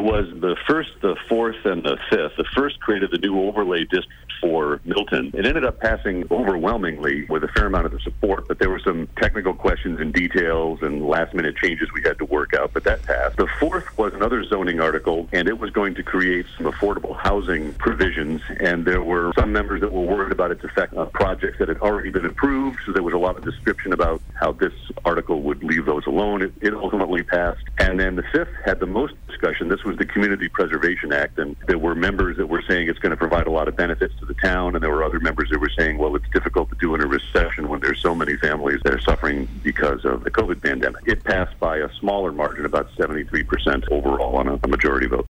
It was the first, the fourth, and the fifth. The first created the new overlay district for Milton. It ended up passing overwhelmingly with a fair amount of the support, but there were some technical questions and details and last-minute changes we had to work out, but that passed. The fourth was another zoning article, and it was going to create some affordable housing provisions, and there were some members that were worried about its effect on projects that had already been approved, so there was a lot of description about how this article would leave those alone. It ultimately passed. And then the fifth had the most discussion. This was the Community Preservation Act, and there were members that were saying it's going to provide a lot of benefits to the town, and there were other members that were saying, well, it's difficult to do in a recession when there's so many families that are suffering because of the COVID pandemic. It passed by a smaller margin, about 73% overall on a majority vote.